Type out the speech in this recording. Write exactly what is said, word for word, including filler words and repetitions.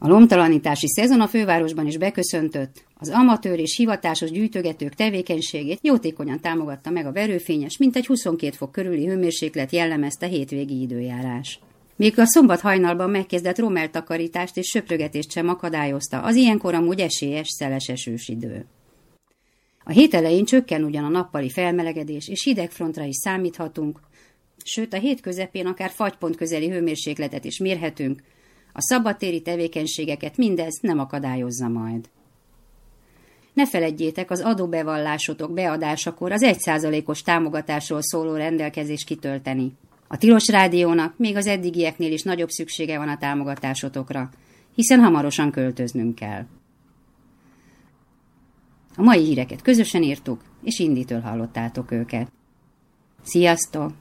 A lomtalanítási szezon a fővárosban is beköszöntött, az amatőr és hivatásos gyűjtögetők tevékenységét jótékonyan támogatta meg a verőfényes, mintegy huszonkét fok körüli hőmérséklet jellemezte hétvégi időjárás. Még a szombat hajnalban megkezdett romeltakarítást és söprögetést sem akadályozta az ilyenkor amúgy esélyes, szeles esős idő. A hét elején csökken ugyan a nappali felmelegedés, és hidegfrontra is számíthatunk, sőt a hét közepén akár fagypont közeli hőmérsékletet is mérhetünk, a szabadtéri tevékenységeket mindez nem akadályozza majd. Ne feledjétek az adóbevallásotok beadásakor az egy százalékos támogatásról szóló rendelkezést kitölteni. A Tilos Rádiónak még az eddigieknél is nagyobb szüksége van a támogatásotokra, hiszen hamarosan költöznünk kell. A mai híreket közösen írtuk, és Inditől hallottátok őket. Sziasztok!